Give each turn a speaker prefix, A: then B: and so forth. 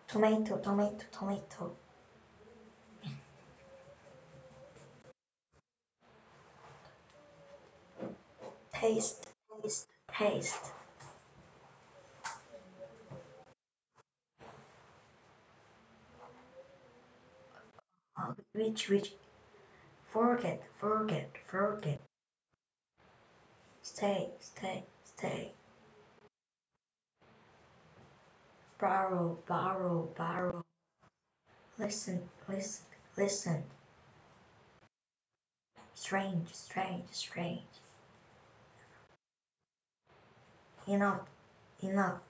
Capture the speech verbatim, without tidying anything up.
A: tomato, tomato, tomato. Taste, taste, taste. Uh, which, which, forget, forget, forget. Stay, stay, stay. Borrow, borrow, borrow. Listen, listen, listen. Strange, strange, strange. Enough, enough.